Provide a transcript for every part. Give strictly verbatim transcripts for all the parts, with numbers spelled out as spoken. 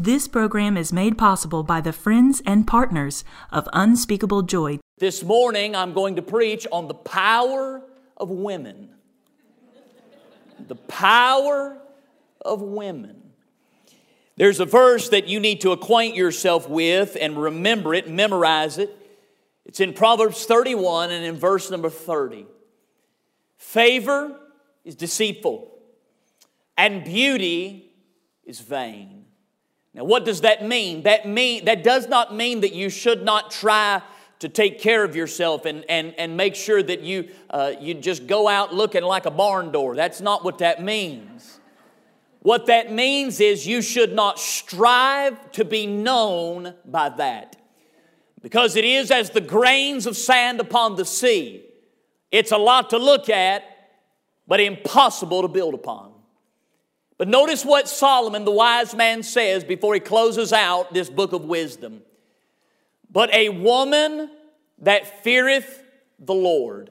This program is made possible by the friends and partners of Unspeakable Joy. This morning, I'm going to preach on the power of women. The power of women. There's a verse that you need to acquaint yourself with and remember it, memorize it. It's in Proverbs thirty-one and in verse number thirty. Favor is deceitful, and beauty is vain. Now, what does that mean? That mean that does not mean that you should not try to take care of yourself and, and, and make sure that you, uh, you just go out looking like a barn door. That's not what that means. What that means is you should not strive to be known by that. Because it is as the grains of sand upon the sea. It's a lot to look at, but impossible to build upon. But notice what Solomon, the wise man, says before he closes out this book of wisdom. But a woman that feareth the Lord,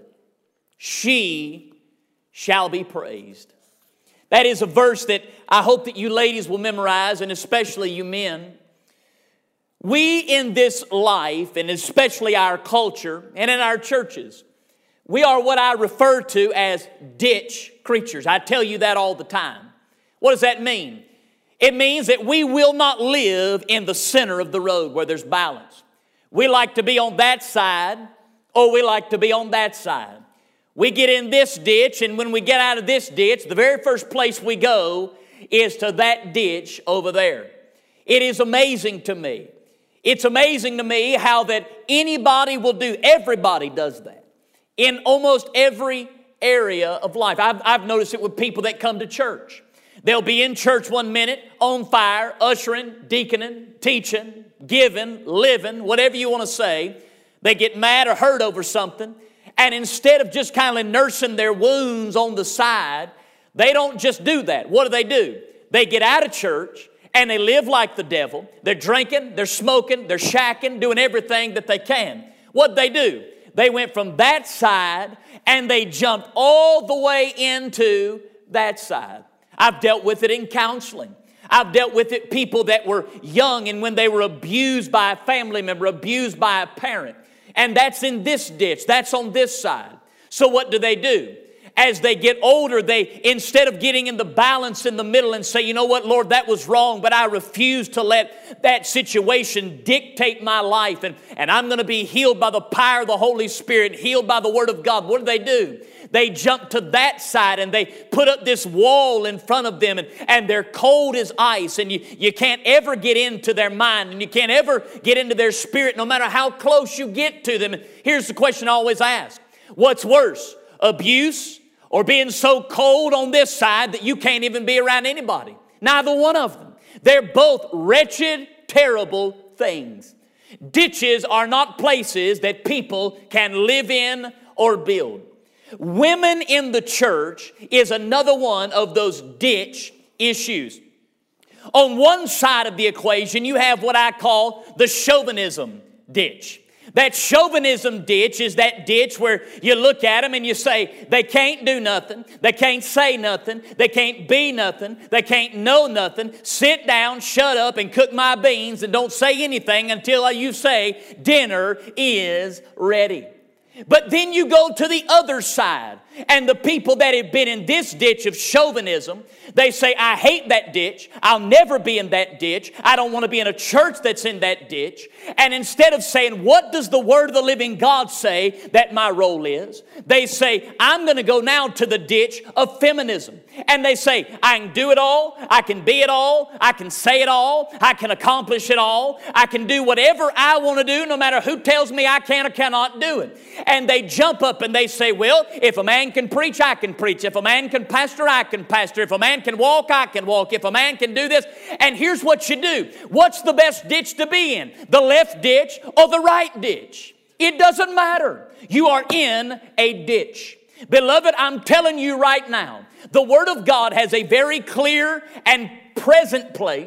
she shall be praised. That is a verse that I hope that you ladies will memorize, and especially you men. We in this life, and especially our culture and in our churches, we are what I refer to as ditch creatures. I tell you that all the time. What does that mean? It means that we will not live in the center of the road where there's balance. We like to be on that side, or we like to be on that side. We get in this ditch, and when we get out of this ditch, the very first place we go is to that ditch over there. It is amazing to me. It's amazing to me how that anybody will do, everybody does that in almost every area of life. I've, I've noticed it with people that come to church. They'll be in church one minute, on fire, ushering, deaconing, teaching, giving, living, whatever you want to say. They get mad or hurt over something. And instead of just kind of nursing their wounds on the side, they don't just do that. What do they do? They get out of church and they live like the devil. They're drinking, they're smoking, they're shacking, doing everything that they can. What'd they do? They went from that side and they jumped all the way into that side. I've dealt with it in counseling. I've dealt with it people that were young and when they were abused by a family member, abused by a parent. And that's in this ditch. That's on this side. So what do they do? As they get older, they, instead of getting in the balance in the middle and say, you know what, Lord, that was wrong, but I refuse to let that situation dictate my life, and, and I'm going to be healed by the power of the Holy Spirit, healed by the Word of God. What do they do? They jump to that side and they put up this wall in front of them, and, and they're cold as ice, and you, you can't ever get into their mind, and you can't ever get into their spirit no matter how close you get to them. And here's the question I always ask. What's worse, abuse or being so cold on this side that you can't even be around anybody? Neither one of them. They're both wretched, terrible things. Ditches are not places that people can live in or build. Women in the church is another one of those ditch issues. On one side of the equation, you have what I call the chauvinism ditch. That chauvinism ditch is that ditch where you look at them and you say, they can't do nothing, they can't say nothing, they can't be nothing, they can't know nothing. Sit down, shut up, and cook my beans, and don't say anything until you say, dinner is ready. But then you go to the other side, and the people that have been in this ditch of chauvinism, they say, I hate that ditch. I'll never be in that ditch. I don't want to be in a church that's in that ditch. And instead of saying, what does the Word of the living God say that my role is? They say, I'm going to go now to the ditch of feminism. And they say, I can do it all. I can be it all. I can say it all. I can accomplish it all. I can do whatever I want to do, no matter who tells me I can or cannot do it. And they jump up and they say, well, if a man can preach, I can preach. If a man can pastor, I can pastor. If a man can walk, I can walk. If a man can do this. And here's what you do. What's the best ditch to be in? The left ditch or the right ditch? It doesn't matter. You are in a ditch. Beloved, I'm telling you right now, the Word of God has a very clear and present place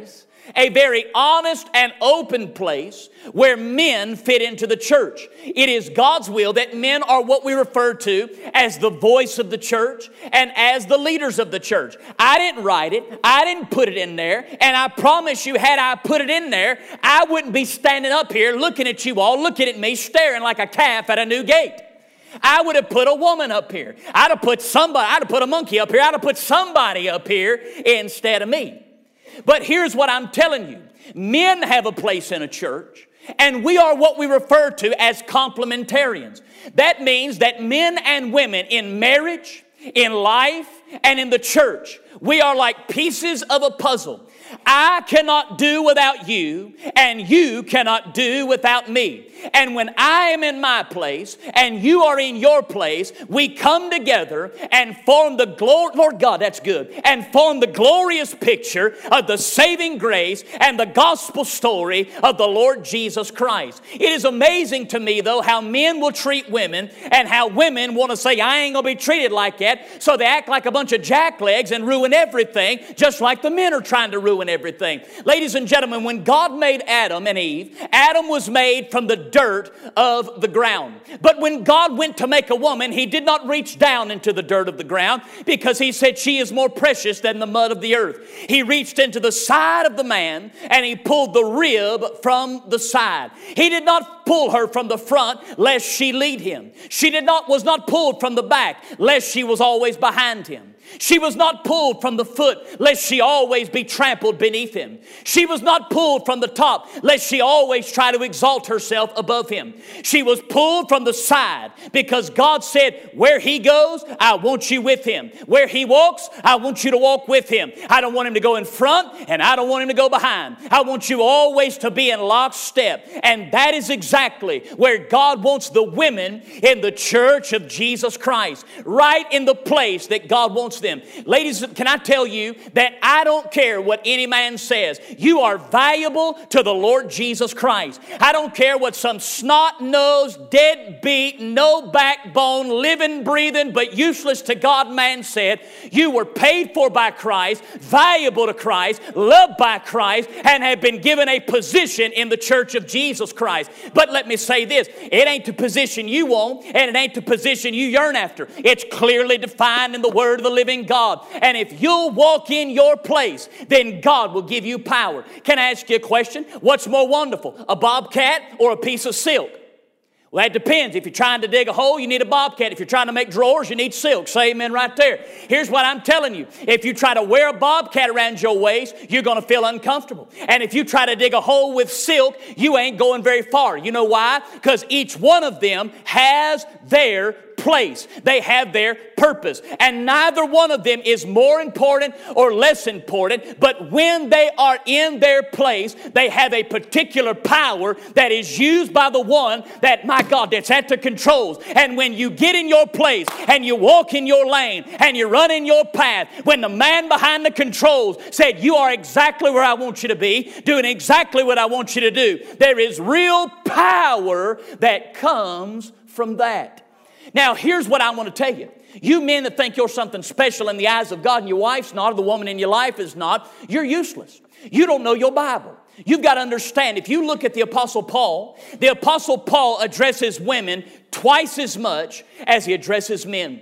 a very honest and open place where men fit into the church. It is God's will that men are what we refer to as the voice of the church and as the leaders of the church. I didn't write it. I didn't put it in there. And I promise you, had I put it in there, I wouldn't be standing up here looking at you all, looking at me, staring like a calf at a new gate. I would have put a woman up here. I'd have put somebody, I'd have put a monkey up here. I'd have put somebody up here instead of me. But here's what I'm telling you. Men have a place in a church, and we are what we refer to as complementarians. That means that men and women in marriage, in life, and in the church, we are like pieces of a puzzle. I cannot do without you, and you cannot do without me. And when I am in my place and you are in your place, we come together and form the glory, Lord God, that's good, and form the glorious picture of the saving grace and the gospel story of the Lord Jesus Christ. It is amazing to me, though, how men will treat women and how women want to say, I ain't going to be treated like that. So they act like a bunch of jacklegs and ruin everything, just like the men are trying to ruin everything. Ladies and gentlemen, when God made Adam and Eve, Adam was made from the dirt of the ground. But when God went to make a woman, He did not reach down into the dirt of the ground, because He said she is more precious than the mud of the earth. He reached into the side of the man and He pulled the rib from the side. He did not pull her from the front lest she lead him. She did not was not pulled from the back lest she was always behind him. She was not pulled from the foot lest she always be trampled beneath him. She was not pulled from the top lest she always try to exalt herself above him. She was pulled from the side because God said, where he goes, I want you with him. Where he walks, I want you to walk with him. I don't want him to go in front and I don't want him to go behind. I want you always to be in lockstep. And that is exactly where God wants the women in the church of Jesus Christ. Right in the place that God wants them. Ladies, can I tell you that I don't care what any man says. You are valuable to the Lord Jesus Christ. I don't care what some snot-nosed, deadbeat, no backbone, living, breathing, but useless to God man said. You were paid for by Christ, valuable to Christ, loved by Christ, and have been given a position in the church of Jesus Christ. But let me say this, it ain't the position you want, and it ain't the position you yearn after. It's clearly defined in the Word of the living God. And if you'll walk in your place, then God will give you power. Can I ask you a question? What's more wonderful, a bobcat or a piece of silk? Well, that depends. If you're trying to dig a hole, you need a bobcat. If you're trying to make drawers, you need silk. Say amen right there. Here's what I'm telling you. If you try to wear a bobcat around your waist, you're going to feel uncomfortable. And if you try to dig a hole with silk, you ain't going very far. You know why? Because each one of them has their place. They have their purpose. And neither one of them is more important or less important, but when they are in their place, they have a particular power that is used by the one that, my God, that's at the controls. And when you get in your place and you walk in your lane and you run in your path, when the man behind the controls said, you are exactly where I want you to be, doing exactly what I want you to do, there is real power that comes from that. Now, here's what I want to tell you. You men that think you're something special in the eyes of God and your wife's not, or the woman in your life is not, you're useless. You don't know your Bible. You've got to understand, if you look at the Apostle Paul, the Apostle Paul addresses women twice as much as he addresses men.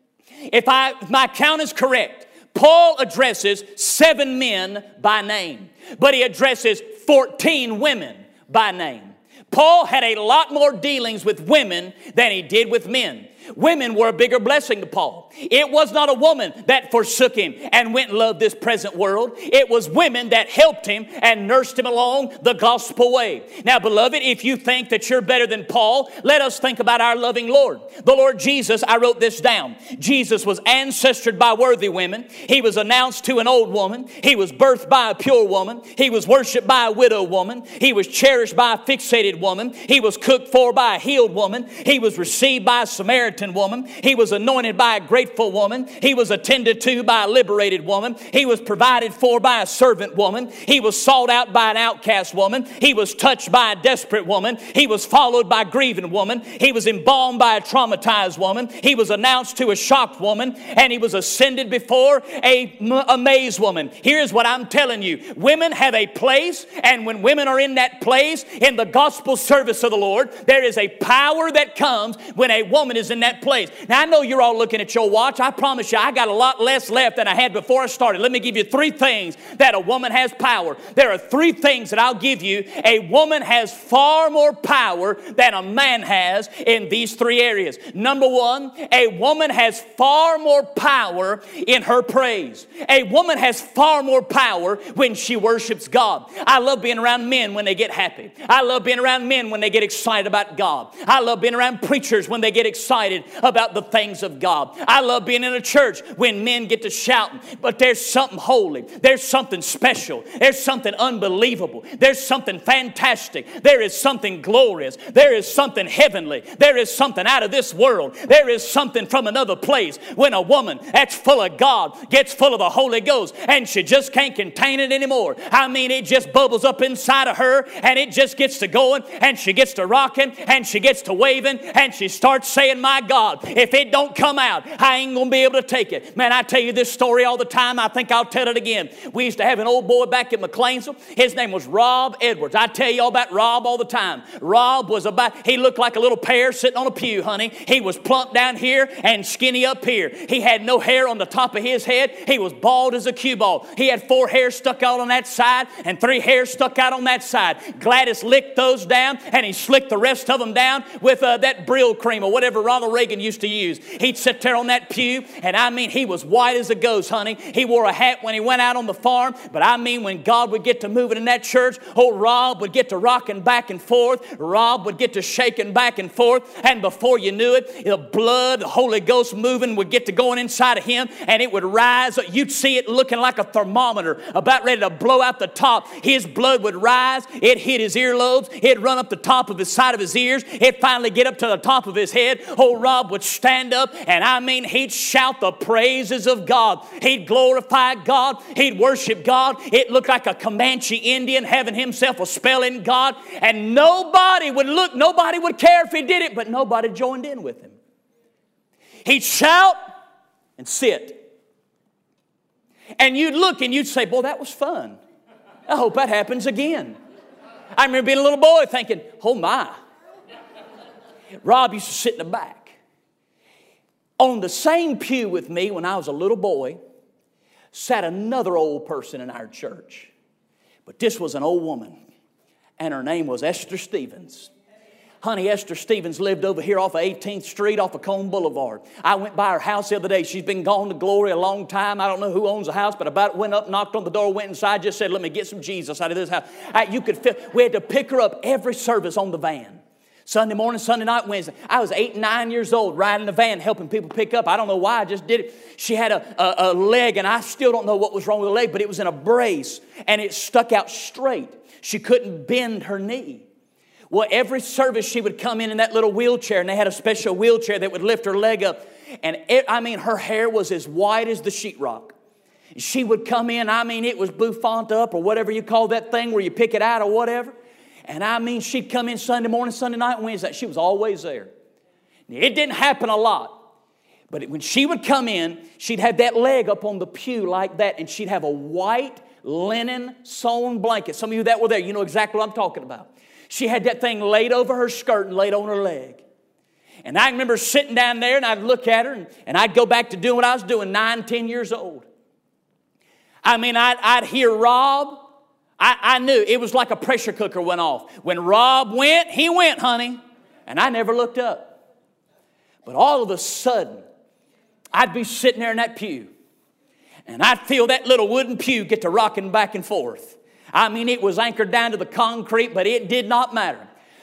If, I, if my count is correct, Paul addresses seven men by name, but he addresses fourteen women by name. Paul had a lot more dealings with women than he did with men. Women were a bigger blessing to Paul. It was not a woman that forsook him and went and loved this present world. It was women that helped him and nursed him along the gospel way. Now, beloved, if you think that you're better than Paul, let us think about our loving Lord. The Lord Jesus, I wrote this down. Jesus was ancestored by worthy women. He was announced to an old woman. He was birthed by a pure woman. He was worshiped by a widow woman. He was cherished by a fixated woman. He was cooked for by a healed woman. He was received by a Samaritan Samaritan woman. He was anointed by a grateful woman. He was attended to by a liberated woman. He was provided for by a servant woman. He was sought out by an outcast woman. He was touched by a desperate woman. He was followed by a grieving woman. He was embalmed by a traumatized woman. He was announced to a shocked woman. And he was ascended before a amazed woman. Here's what I'm telling you. Women have a place, and when women are in that place, in the gospel service of the Lord, there is a power that comes when a woman is in that place. Now, I know you're all looking at your watch. I promise you, I got a lot less left than I had before I started. Let me give you three things that a woman has power. There are three things that I'll give you. A woman has far more power than a man has in these three areas. Number one, a woman has far more power in her praise. A woman has far more power when she worships God. I love being around men when they get happy. I love being around men when they get excited about God. I love being around preachers when they get excited about the things of God. I love being in a church when men get to shouting. But there's something holy. There's something special. There's something unbelievable. There's something fantastic. There is something glorious. There is something heavenly. There is something out of this world. There is something from another place when a woman that's full of God gets full of the Holy Ghost and she just can't contain it anymore. I mean, it just bubbles up inside of her and it just gets to going and she gets to rocking and she gets to waving and she starts saying, my God, if it don't come out, I ain't going to be able to take it. Man, I tell you this story all the time. I think I'll tell it again. We used to have an old boy back at McLeansville. His name was Rob Edwards. I tell you all about Rob all the time. Rob was about, he looked like a little pear sitting on a pew, honey. He was plump down here and skinny up here. He had no hair on the top of his head. He was bald as a cue ball. He had four hairs stuck out on that side and three hairs stuck out on that side. Gladys licked those down and he slicked the rest of them down with uh, that Brill cream or whatever Ronald Reagan used to use. He'd sit there on that pew and I mean he was white as a ghost, honey. He wore a hat when he went out on the farm, but I mean when God would get to moving in that church, old Rob would get to rocking back and forth. Rob would get to shaking back and forth, and before you knew it, the blood, the Holy Ghost moving would get to going inside of him and it would rise. You'd see it looking like a thermometer about ready to blow out the top. His blood would rise. It hit his earlobes. It'd run up the top of his side of his ears. It'd finally get up to the top of his head. Old Rob would stand up and I mean he'd shout the praises of God. He'd glorify God. He'd worship God. It looked like a Comanche Indian having himself a spell in God, and nobody would look, nobody would care if he did it, but nobody joined in with him. He'd shout and sit. And you'd look and you'd say, boy, that was fun. I hope that happens again. I remember being a little boy thinking, oh my. Rob used to sit in the back. On the same pew with me when I was a little boy sat another old person in our church. But this was an old woman, and her name was Esther Stevens. Honey, Esther Stevens lived over here off of eighteenth Street, off of Cone Boulevard. I went by her house the other day. She's been gone to glory a long time. I don't know who owns the house, but about went up, knocked on the door, went inside, just said, let me get some Jesus out of this house. I, you could feel, we had to pick her up every service on the van. Sunday morning, Sunday night, Wednesday. I was eight, nine years old riding the van helping people pick up. I don't know why, I just did it. She had a, a, a leg, and I still don't know what was wrong with the leg, but it was in a brace, and it stuck out straight. She couldn't bend her knee. Well, every service she would come in in that little wheelchair, and they had a special wheelchair that would lift her leg up. And it, I mean, her hair was as white as the sheetrock. She would come in, I mean, it was bouffant up or whatever you call that thing where you pick it out or whatever. And I mean, she'd come in Sunday morning, Sunday night, Wednesday. She was always there. It didn't happen a lot. But when she would come in, she'd have that leg up on the pew like that, and she'd have a white linen sewn blanket. Some of you that were there, you know exactly what I'm talking about. She had that thing laid over her skirt and laid on her leg. And I remember sitting down there, and I'd look at her, and, and I'd go back to doing what I was doing, nine, ten years old. I mean, I'd, I'd hear Rob. I, I knew it was like a pressure cooker went off. When Rob went, he went, honey. And I never looked up. But all of a sudden, I'd be sitting there in that pew, and I'd feel that little wooden pew get to rocking back and forth. I mean, it was anchored down to the concrete, but it did not matter.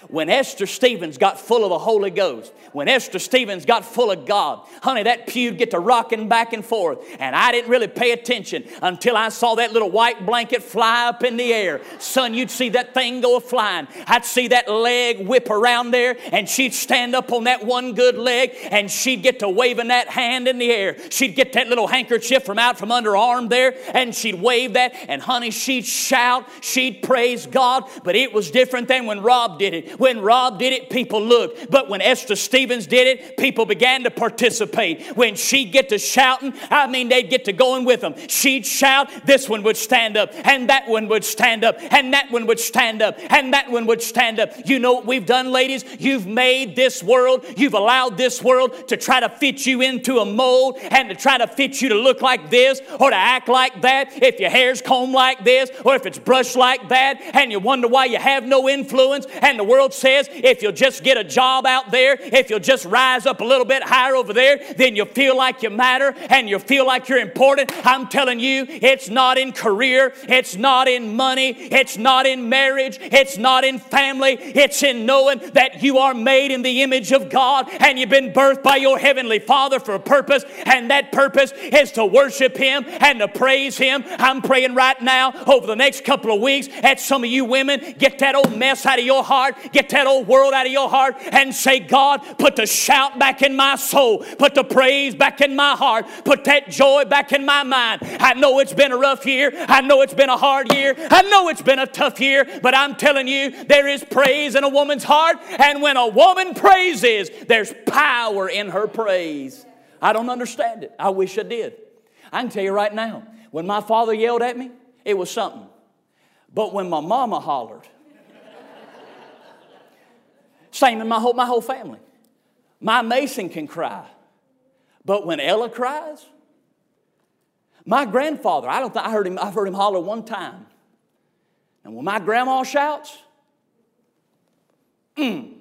When Esther Stevens got full of the Holy Ghost, when Esther Stevens got full of God, honey, that pew'd get to rocking back and forth. And I didn't really pay attention until I saw that little white blanket fly up in the air. Son, you'd see that thing go flying. I'd see that leg whip around there, and she'd stand up on that one good leg, and she'd get to waving that hand in the air. She'd get that little handkerchief from out from under her arm there, and she'd wave that, and honey, she'd shout, she'd praise God. But it was different than when Rob did it. When Rob did it, people looked. But when Esther Stevens did it, people began to participate. When she'd get to shouting, I mean, they'd get to going with them. She'd shout, this one would stand up, and that one would stand up, and that one would stand up, and that one would stand up. You know what we've done, ladies? You've made this world, you've allowed this world to try to fit you into a mold and to try to fit you to look like this or to act like that. If your hair's combed like this or if it's brushed like that, and you wonder why you have no influence, and the world says if you'll just get a job out there, if you'll just rise up a little bit higher over there, then you'll feel like you matter and you'll feel like you're important. I'm telling you, it's not in career, it's not in money, it's not in marriage, it's not in family, it's in knowing that you are made in the image of God and you've been birthed by your Heavenly Father for a purpose, and that purpose is to worship Him and to praise Him. I'm praying right now over the next couple of weeks that some of you women get that old mess out of your heart, get that old world out of your heart, and say, God, put the shout back in my soul, put the praise back in my heart, put that joy back in my mind. I know it's been a rough year, I know it's been a hard year, I know it's been a tough year, but I'm telling you, there is praise in a woman's heart, and when a woman praises, there's power in her praise. I don't understand it. I wish I did. I can tell you right now, when my father yelled at me, it was something. But when my mama hollered, same in my whole, my whole family. My Mason can cry. But when Ella cries, my grandfather, I don't think I heard him, I've heard him holler one time. And when my grandma shouts, mm.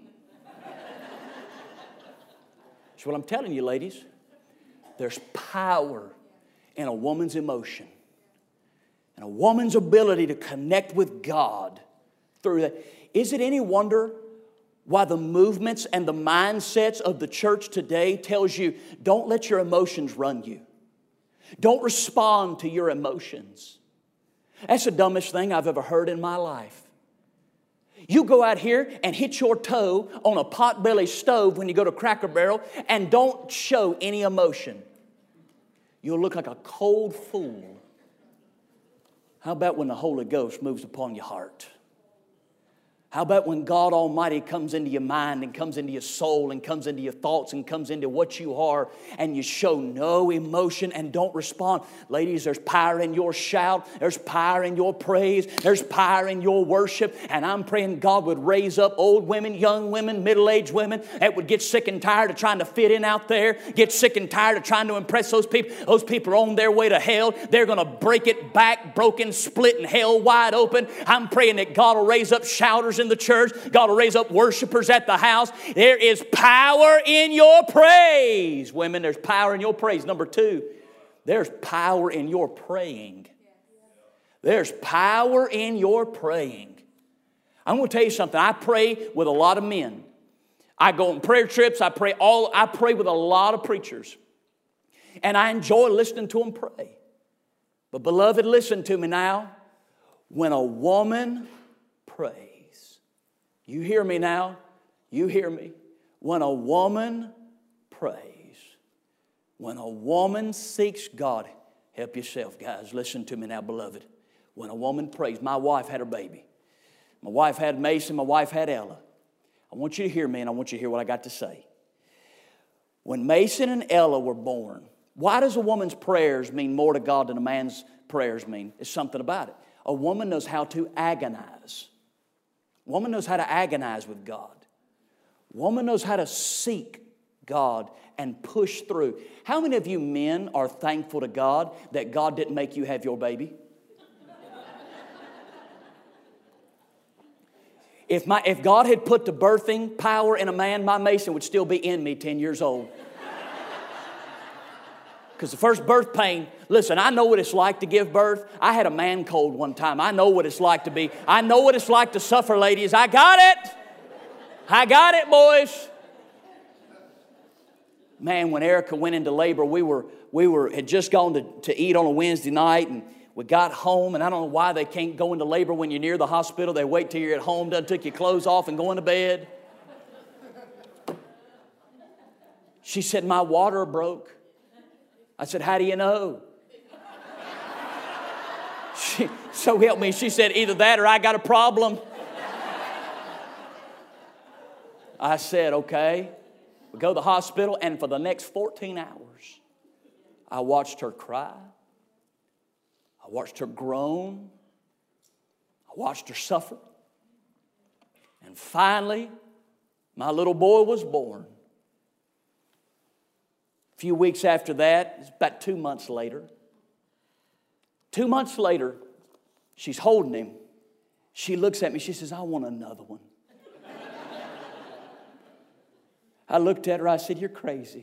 That's what I'm telling you, ladies. There's power in a woman's emotion and a woman's ability to connect with God through that. Is it any wonder why the movements and the mindsets of the church today tells you, don't let your emotions run you. Don't respond to your emotions. That's the dumbest thing I've ever heard in my life. You go out here and hit your toe on a potbelly stove when you go to Cracker Barrel and don't show any emotion. You'll look like a cold fool. How about when the Holy Ghost moves upon your heart? How about when God Almighty comes into your mind and comes into your soul and comes into your thoughts and comes into what you are, and you show no emotion and don't respond? Ladies, there's power in your shout. There's power in your praise. There's power in your worship. And I'm praying God would raise up old women, young women, middle-aged women that would get sick and tired of trying to fit in out there, get sick and tired of trying to impress those people. Those people are on their way to hell. They're going to break it back, broken, split, and hell wide open. I'm praying that God will raise up shouters in the church. God will raise up worshipers at the house. There is power in your praise. Women, there's power in your praise. Number two, there's power in your praying. There's power in your praying. I'm going to tell you something. I pray with a lot of men. I go on prayer trips. I pray all. I pray with a lot of preachers. And I enjoy listening to them pray. But beloved, listen to me now. When a woman prays, you hear me now? You hear me? When a woman prays, when a woman seeks God, help yourself, guys. Listen to me now, beloved. When a woman prays, my wife had her baby. My wife had Mason. My wife had Ella. I want you to hear me, and I want you to hear what I got to say. When Mason and Ella were born, why does a woman's prayers mean more to God than a man's prayers mean? There's something about it. A woman knows how to agonize. Woman knows how to agonize with God. Woman knows how to seek God and push through. How many of you men are thankful to God that God didn't make you have your baby? If, my, if God had put the birthing power in a man, my Mason would still be in me ten years old. Because the first birth pain, listen, I know what it's like to give birth. I had a man cold one time. I know what it's like to be. I know what it's like to suffer, ladies. I got it. I got it, boys. Man, when Erica went into labor, we were we were had just gone to, to eat on a Wednesday night, and we got home, and I don't know why they can't go into labor when you're near the hospital. They wait till you're at home, done took your clothes off and go into bed. She said, my water broke. I said, how do you know? She, so help me, she said, either that or I got a problem. I said, okay. We go to the hospital, and for the next fourteen hours, I watched her cry. I watched her groan. I watched her suffer. And finally, my little boy was born. A few weeks after that, it's about two months later. Two months later, she's holding him. She looks at me, she says, I want another one. I looked at her, I said, you're crazy.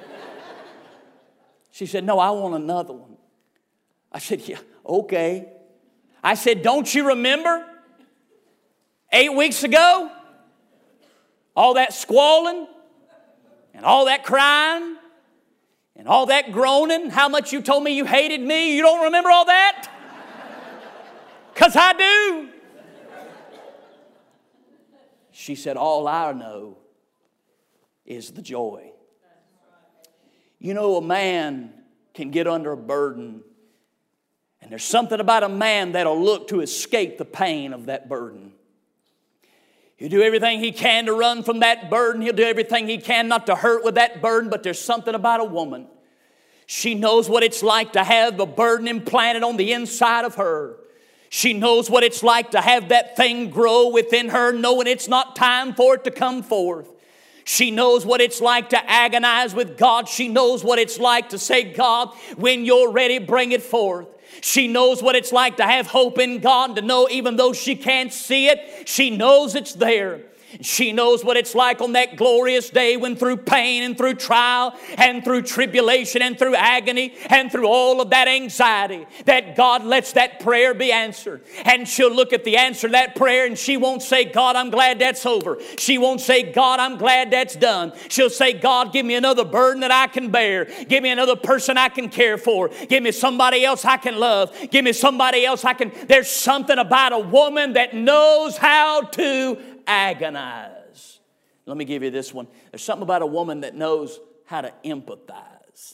She said, no, I want another one. I said, yeah, okay. I said, don't you remember eight weeks ago? All that squalling and all that crying and all that groaning, how much you told me you hated me. You don't remember all that? Because I do. She said, all I know is the joy. You know, a man can get under a burden, and there's something about a man that'll look to escape the pain of that burden. He'll do everything he can to run from that burden. He'll do everything he can not to hurt with that burden, but there's something about a woman. She knows what it's like to have the burden implanted on the inside of her. She knows what it's like to have that thing grow within her, knowing it's not time for it to come forth. She knows what it's like to agonize with God. She knows what it's like to say, God, when you're ready, bring it forth. She knows what it's like to have hope in God, to know even though she can't see it, she knows it's there. She knows what it's like on that glorious day when through pain and through trial and through tribulation and through agony and through all of that anxiety that God lets that prayer be answered. And she'll look at the answer to that prayer and she won't say, God, I'm glad that's over. She won't say, God, I'm glad that's done. She'll say, God, give me another burden that I can bear. Give me another person I can care for. Give me somebody else I can love. Give me somebody else I can... There's something about a woman that knows how to agonize. Let me give you this one. There's something about a woman that knows how to empathize.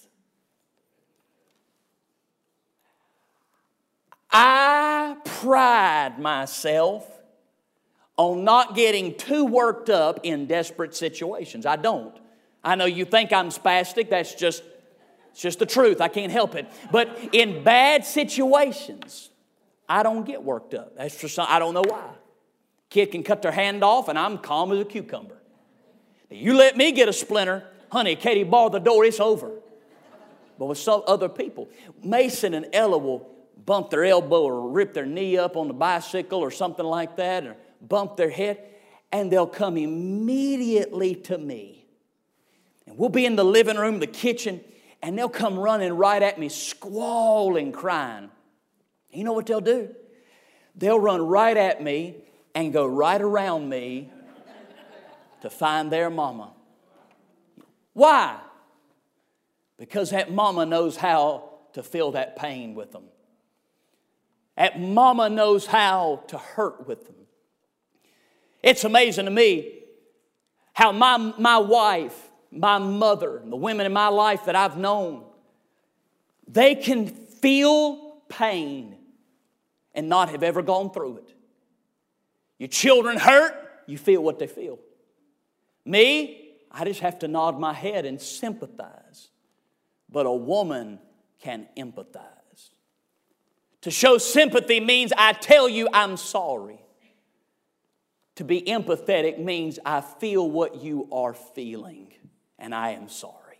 I pride myself on not getting too worked up in desperate situations. I don't. I know you think I'm spastic. That's just, it's just the truth. I can't help it. But in bad situations, I don't get worked up. That's for some, I don't know why. Kid can cut their hand off and I'm calm as a cucumber. You let me get a splinter, honey, Katie barred the door, it's over. But with some other people, Mason and Ella will bump their elbow or rip their knee up on the bicycle or something like that, or bump their head, and they'll come immediately to me. And we'll be in the living room, the kitchen, and they'll come running right at me, squalling, crying. You know what they'll do? They'll run right at me and go right around me to find their mama. Why? Because that mama knows how to feel that pain with them. That mama knows how to hurt with them. It's amazing to me how my, my wife, my mother, and the women in my life that I've known, they can feel pain and not have ever gone through it. Your children hurt, you feel what they feel. Me, I just have to nod my head and sympathize. But a woman can empathize. To show sympathy means I tell you I'm sorry. To be empathetic means I feel what you are feeling, and I am sorry.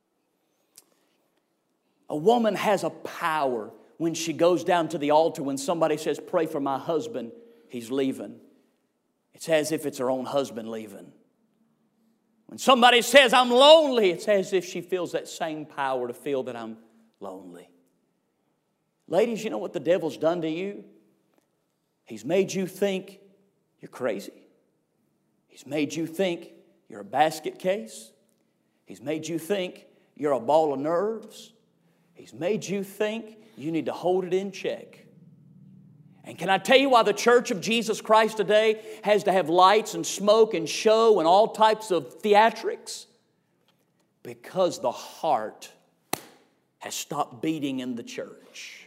A woman has a power when she goes down to the altar when somebody says, pray for my husband. He's leaving. It's as if it's her own husband leaving. When somebody says, I'm lonely, it's as if she feels that same power to feel that I'm lonely. Ladies, you know what the devil's done to you? He's made you think you're crazy. He's made you think you're a basket case. He's made you think you're a ball of nerves. He's made you think you need to hold it in check. And can I tell you why the Church of Jesus Christ today has to have lights and smoke and show and all types of theatrics? Because the heart has stopped beating in the church.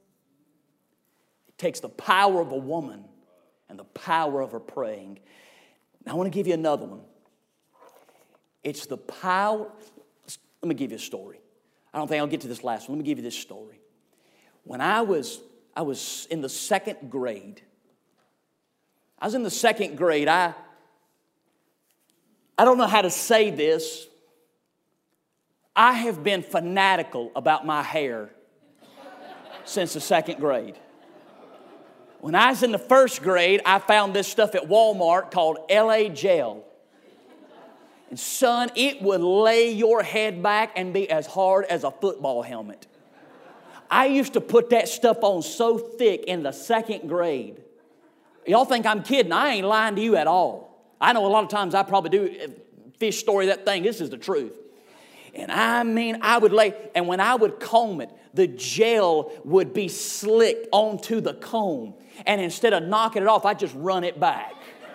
It takes the power of a woman and the power of her praying. Now I want to give you another one. It's the power. Let me give you a story. I don't think I'll get to this last one. Let me give you this story. When I was I was in the second grade. I was in the second grade. I, I don't know how to say this. I have been fanatical about my hair since the second grade. When I was in the first grade, I found this stuff at Walmart called L A Gel. And son, it would lay your head back and be as hard as a football helmet. I used to put that stuff on so thick in the second grade. Y'all think I'm kidding. I ain't lying to you at all. I know a lot of times I probably do fish story that thing. This is the truth. And I mean, I would lay, and when I would comb it, the gel would be slicked onto the comb. And instead of knocking it off, I'd just run it back.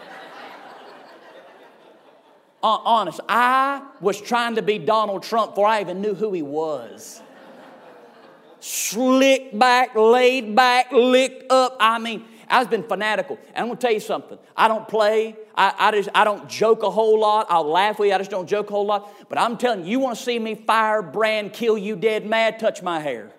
uh, honest, I was trying to be Donald Trump before I even knew who he was. Slicked back, laid back, licked up. I mean, I've been fanatical. And I'm going to tell you something. I don't play. I, I, just, I don't joke a whole lot. I'll laugh with you. I just don't joke a whole lot. But I'm telling you, you want to see me fire, brand, kill you dead mad, touch my hair.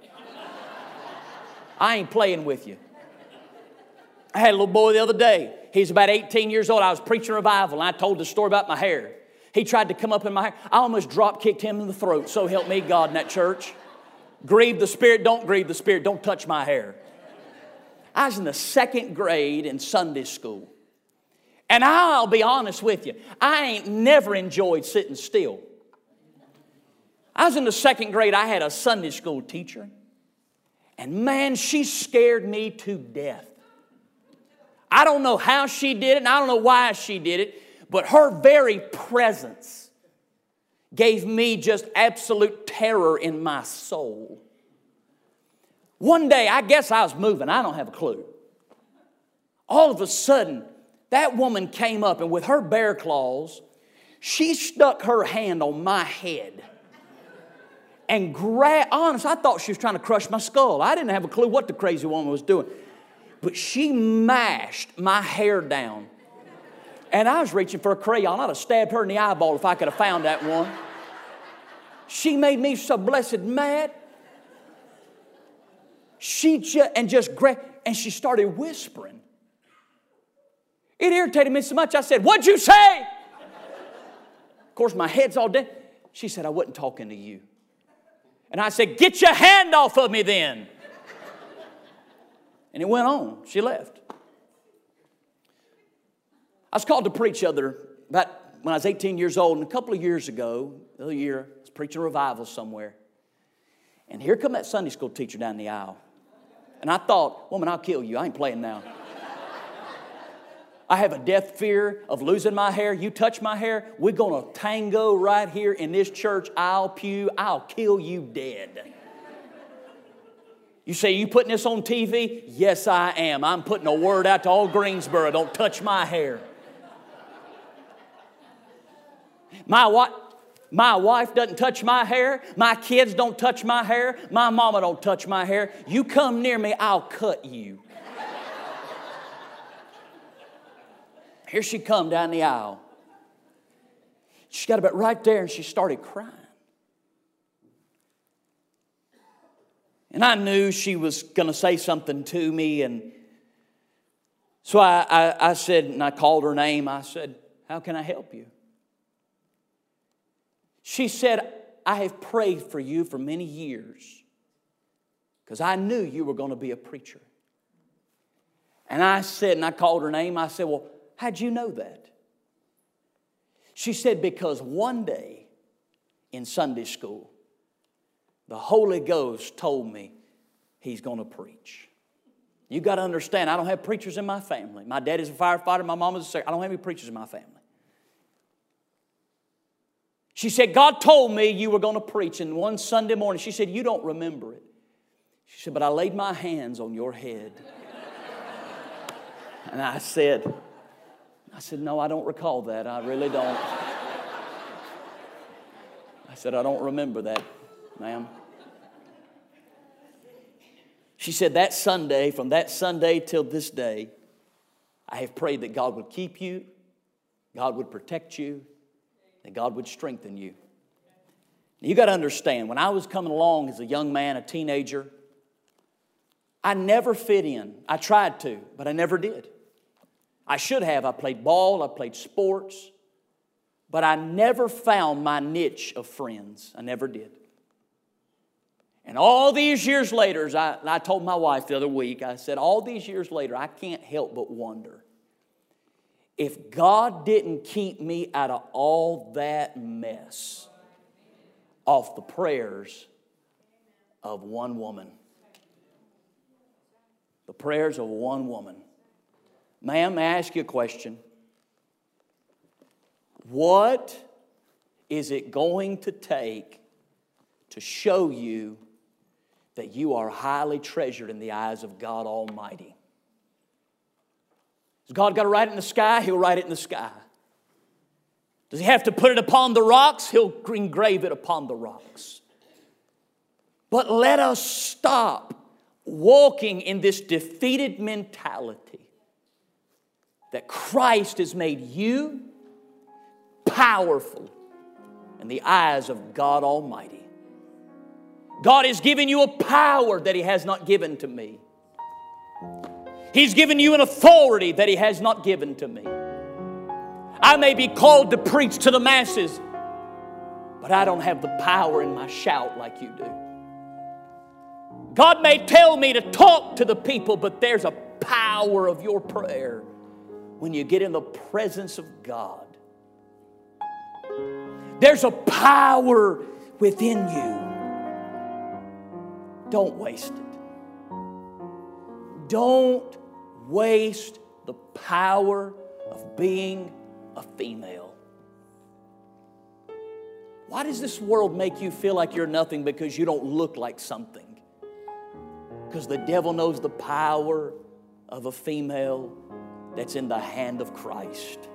I ain't playing with you. I had a little boy the other day. He's about eighteen years old. I was preaching revival, and I told the story about my hair. He tried to come up in my hair. I almost drop-kicked him in the throat. So help me God in that church. Grieve the Spirit, don't grieve the Spirit, don't touch my hair. I was in the second grade in Sunday school. And I'll be honest with you, I ain't never enjoyed sitting still. I was in the second grade, I had a Sunday school teacher. And man, she scared me to death. I don't know how she did it, and I don't know why she did it, but her very presence gave me just absolute terror in my soul. One day, I guess I was moving. I don't have a clue. All of a sudden, that woman came up, and with her bear claws, she stuck her hand on my head and grabbed. Honest, I thought she was trying to crush my skull. I didn't have a clue what the crazy woman was doing. But she mashed my hair down. And I was reaching for a crayon. I'd have stabbed her in the eyeball if I could have found that one. She made me so blessed mad. She just, and just grabbed, and she started whispering. It irritated me so much, I said, "What'd you say?" Of course, my head's all dead. She said, "I wasn't talking to you." And I said, "Get your hand off of me then." And it went on. She left. I was called to preach other about when I was eighteen years old, and a couple of years ago, a year, I was preaching a revival somewhere. And here come that Sunday school teacher down the aisle. And I thought, "Woman, I'll kill you. I ain't playing now." I have a death fear of losing my hair. You touch my hair, we're going to tango right here in this church aisle pew. I'll kill you dead. You say, "You putting this on T V?" Yes, I am. I'm putting a word out to all Greensboro. Don't touch my hair. My wife, my wife doesn't touch my hair. My kids don't touch my hair. My mama don't touch my hair. You come near me, I'll cut you. Here she come down the aisle. She got about right there and she started crying. And I knew she was going to say something to me. And so I, I, I said, and I called her name. I said, "How can I help you?" She said, "I have prayed for you for many years because I knew you were going to be a preacher." And I said, and I called her name. I said, "Well, how'd you know that?" She said, "Because one day in Sunday school, the Holy Ghost told me he's going to preach." You got to understand, I don't have preachers in my family. My daddy's a firefighter. My mama's a secretary. I don't have any preachers in my family. She said, God told me you were going to preach. And one Sunday morning, she said, you don't remember it. She said, but I laid my hands on your head. And I said, I said, no, I don't recall that. I really don't. I said, I don't remember that, ma'am. She said, that Sunday, from that Sunday till this day, I have prayed that God would keep you, God would protect you, that God would strengthen you. You got to understand, when I was coming along as a young man, a teenager, I never fit in. I tried to, but I never did. I should have. I played ball, I played sports, but I never found my niche of friends. I never did. And all these years later, as I, I told my wife the other week, I said, all these years later, I can't help but wonder if God didn't keep me out of all that mess off the prayers of one woman. The prayers of one woman. Ma'am, may I ask you a question? What is it going to take to show you that you are highly treasured in the eyes of God Almighty? Has God got to write it in the sky? He'll write it in the sky. Does He have to put it upon the rocks? He'll engrave it upon the rocks. But let us stop walking in this defeated mentality that Christ has made you powerful in the eyes of God Almighty. God has given you a power that He has not given to me. He's given you an authority that He has not given to me. I may be called to preach to the masses, but I don't have the power in my shout like you do. God may tell me to talk to the people, but there's a power of your prayer when you get in the presence of God. There's a power within you. Don't waste it. Don't waste the power of being a female. Why does this world make you feel like you're nothing because you don't look like something? Because the devil knows the power of a female that's in the hand of Christ.